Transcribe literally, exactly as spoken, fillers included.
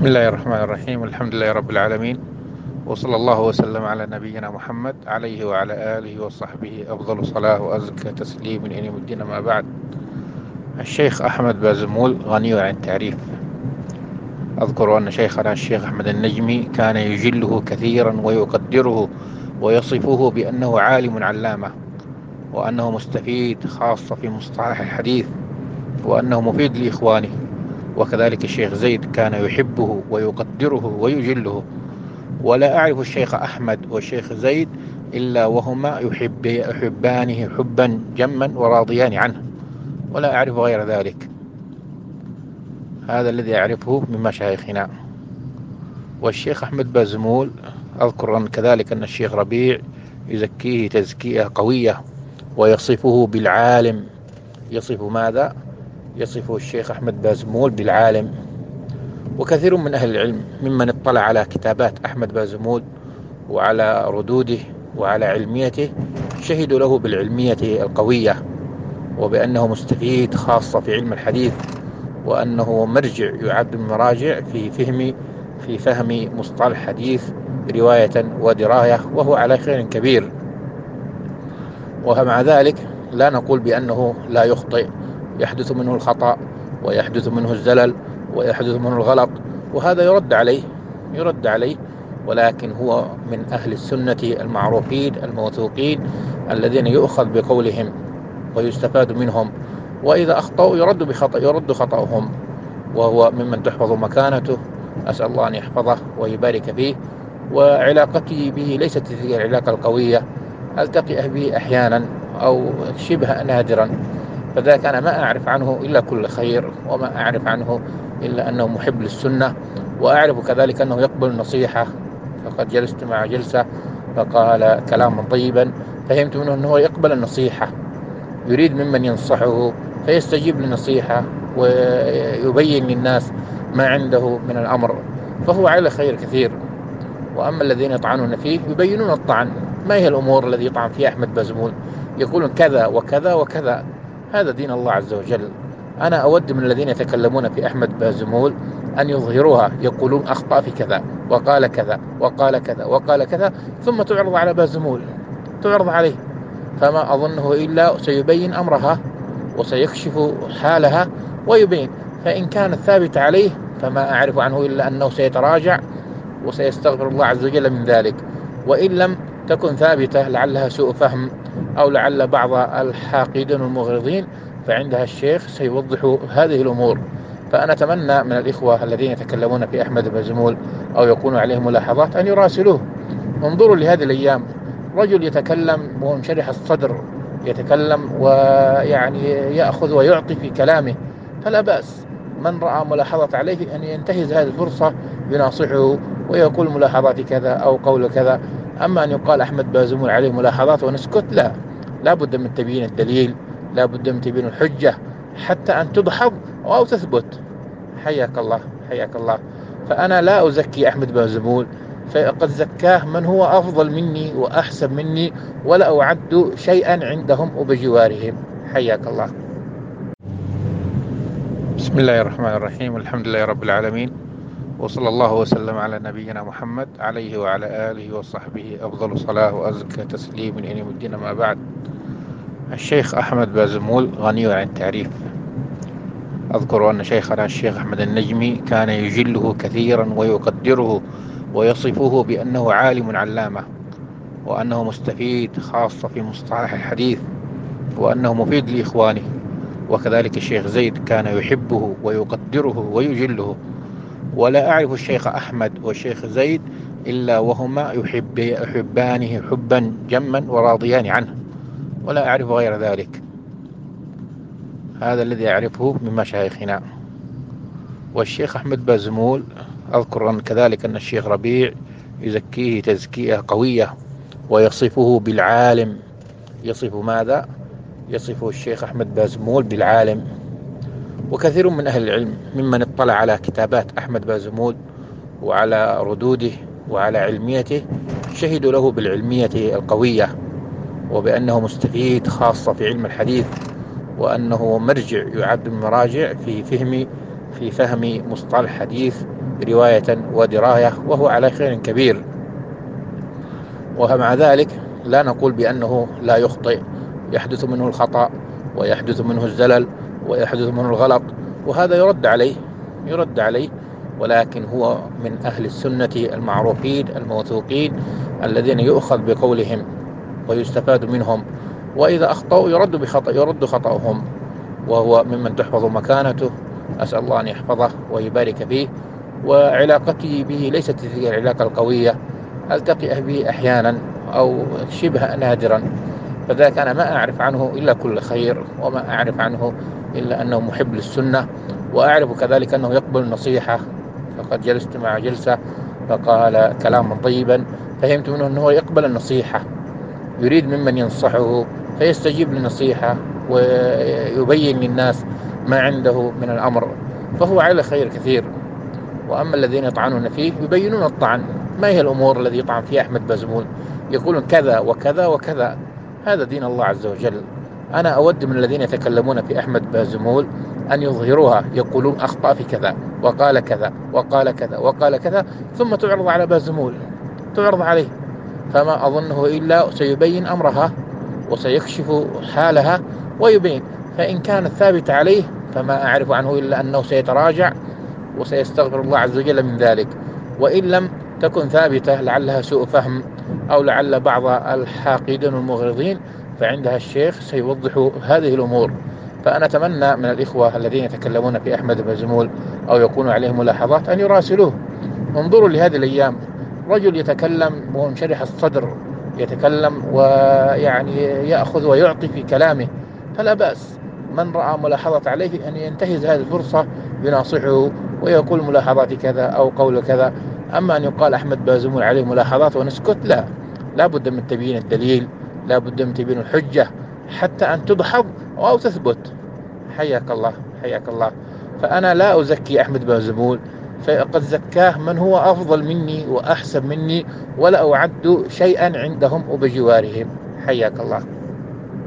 بسم الله الرحمن الرحيم. الحمد لله رب العالمين، وصلى الله وسلم على نبينا محمد عليه وعلى آله وصحبه أفضل صلاة وأزكى تسليم إلى يوم الدين. ما بعد، الشيخ أحمد بازمول غني عن التعريف. أذكر أن شيخنا الشيخ أحمد النجمي كان يجله كثيرا ويقدره ويصفه بأنه عالم علامة، وأنه مستفيد خاصة في مصطلح الحديث، وأنه مفيد لإخوانه. وكذلك الشيخ زيد كان يحبه ويقدره ويجله. ولا أعرف الشيخ أحمد والشيخ زيد إلا وهما يحب يحبانه حبا جما وراضيان عنه، ولا أعرف غير ذلك. هذا الذي أعرفه من مشايخنا. والشيخ أحمد بازمول أذكر أن كذلك أن الشيخ ربيع يزكيه تزكية قوية ويصفه بالعالم. يصف ماذا؟ يصف الشيخ أحمد بازمول بالعالم. وكثير من أهل العلم ممن اطلع على كتابات أحمد بازمول وعلى ردوده وعلى علميته شهدوا له بالعلمية القوية، وبأنه مستفيد خاصة في علم الحديث، وأنه مرجع يعد من المراجع في فهم في فهم مصطلح الحديث رواية ودراية، وهو على خير كبير. ومع ذلك لا نقول بأنه لا يخطئ، يحدث منه الخطأ ويحدث منه الزلل ويحدث منه الغلط، وهذا يرد عليه يرد عليه ولكن هو من أهل السنة المعروفين الموثوقين الذين يؤخذ بقولهم ويستفاد منهم، وإذا أخطأوا يرد بخطأ يرد خطأهم، وهو ممن تحفظ مكانته. أسأل الله أن يحفظه ويبارك فيه. وعلاقتي به ليست تلك العلاقة القوية، ألتقي به أحيانا أو شبه نادرا، فذلك أنا ما أعرف عنه إلا كل خير، وما أعرف عنه إلا أنه محب للسنة، وأعرف كذلك أنه يقبل النصيحة. فقد جلست مع جلسة فقال كلاما طيبا، فهمت منه أنه يقبل النصيحة، يريد ممن ينصحه فيستجيب للنصيحة ويبين للناس ما عنده من الأمر، فهو على خير كثير. وأما الذين يطعنون فيه يبينون الطعن. ما هي الأمور الذي يطعن فيها أحمد بازمول؟ يقولون كذا وكذا وكذا. هذا دين الله عز وجل. أنا أود من الذين يتكلمون في أحمد بازمول أن يظهروها، يقولون أخطأ في كذا وقال كذا وقال كذا وقال كذا، ثم تعرض على بازمول، تعرض عليه، فما أظنه إلا سيبين أمرها وسيكشف حالها ويبين. فإن كانت ثابتة عليه فما أعرف عنه إلا أنه سيتراجع وسيستغفر الله عز وجل من ذلك. وإن لم تكن ثابتة لعلها سوء فهم أو لعل بعض الحاقدين المغرضين، فعندها الشيخ سيوضح هذه الأمور. فأنا أتمنى من الإخوة الذين يتكلمون في أحمد بازمول أو يكون عليه ملاحظات أن يراسلوه. انظروا لهذه الأيام، رجل يتكلم ومنشرح الصدر، يتكلم ويعني يأخذ ويعطي في كلامه، فلا بأس من رأى ملاحظة عليه أن ينتهز هذه الفرصة يناصحه ويقول ملاحظات كذا أو قول كذا. أما أن يقال أحمد بازمول عليه ملاحظات ونسكت، لا، لا بد من تبيين الدليل، لا بد من تبيين الحجة حتى أن تدحض أو تثبت. حياك الله حياك الله. فأنا لا أزكي أحمد بازمول، فقد زكاه من هو أفضل مني وأحسن مني، ولا أعد شيئا عندهم وبجوارهم. حياك الله. بسم الله الرحمن الرحيم. الحمد لله رب العالمين، وصلى الله وسلم على نبينا محمد عليه وعلى آله وصحبه أفضل صلاة وأزكى تسليم إلى يوم الدين. ما بعد، الشيخ أحمد بازمول غني عن التعريف. أذكر أن شيخنا الشيخ أحمد النجمي كان يجله كثيرا ويقدره ويصفه بأنه عالم علامة، وأنه مستفيد خاصة في مصطلح الحديث، وأنه مفيد لإخوانه. وكذلك الشيخ زيد كان يحبه ويقدره ويجله. ولا أعرف الشيخ أحمد والشيخ زيد إلا وهما يحب يحبانه حبا جما وراضيان عنه، ولا أعرف غير ذلك. هذا الذي أعرفه من مشايخنا. والشيخ أحمد بازمول أذكر أن كذلك أن الشيخ ربيع يزكيه تزكية قوية ويصفه بالعالم. يصف ماذا؟ يصف الشيخ أحمد بازمول بالعالم. وكثير من أهل العلم ممن اطلع على كتابات أحمد بازمول وعلى ردوده وعلى علميته شهدوا له بالعلمية القوية، وبأنه مستفيد خاصة في علم الحديث، وأنه مرجع يعد من المراجع في فهم في فهم مصطلح الحديث رواية ودراية، وهو على خير كبير. ومع ذلك لا نقول بأنه لا يخطئ، يحدث منه الخطأ ويحدث منه الزلل ويحدث منه الغلط، وهذا يرد عليه يرد عليه ولكن هو من أهل السنة المعروفين الموثوقين الذين يؤخذ بقولهم ويستفاد منهم، وإذا أخطأوا يرد بخطأ يرد خطأهم، وهو ممن تحفظ مكانته. أسأل الله أن يحفظه ويبارك فيه. وعلاقتي به ليست تلك العلاقة القوية، ألتقي به أحيانا أو شبه نادرا، فذلك أنا ما أعرف عنه إلا كل خير، وما أعرف عنه إلا أنه محب للسنة، وأعرف كذلك أنه يقبل النصيحة. فقد جلست مع جلسة فقال كلاما طيبا، فهمت منه أنه يقبل النصيحة، يريد ممن ينصحه فيستجيب للنصيحة ويبين للناس ما عنده من الأمر، فهو على خير كثير. وأما الذين يطعنون فيه يبينون الطعن، ما هي الأمور التي يطعن فيها أحمد بازمول؟ يقولون كذا وكذا وكذا، هذا دين الله عز وجل. أنا أود من الذين يتكلمون في أحمد بازمول أن يظهروها، يقولون أخطأ في كذا وقال كذا وقال كذا وقال كذا، ثم تعرض على بازمول، تعرض عليه، فما أظنه إلا سيبين أمرها وسيكشف حالها ويبين. فإن كانت ثابتة عليه فما أعرف عنه إلا أنه سيتراجع وسيستغفر الله عز وجل من ذلك، وإن لم تكن ثابتة لعلها سوء فهم أو لعل بعض الحاقدين والمغرضين، فعندها الشيخ سيوضح هذه الأمور. فأنا أتمنى من الإخوة الذين يتكلمون في أحمد بازمول أو يكون عليهم ملاحظات أن يراسلوه. انظروا لهذه الأيام، رجل يتكلم وانشرح الصدر، يتكلم ويعني يأخذ ويعطي في كلامه، فلا بأس من رأى ملاحظة عليه أن ينتهز هذه الفرصة يناصحه ويقول ملاحظات كذا أو قول كذا. أما أن يقال أحمد بازمول عليه ملاحظات ونسكت، لا لا بد من تبيين الدليل، لا بد من تبيين الحجة حتى أن تدحض أو تثبت. حياك الله حياك الله. فأنا لا أزكي أحمد بازمول، فقد زكاه من هو أفضل مني وأحسن مني، ولا أعد شيئا عندهم وبجوارهم. حياك الله.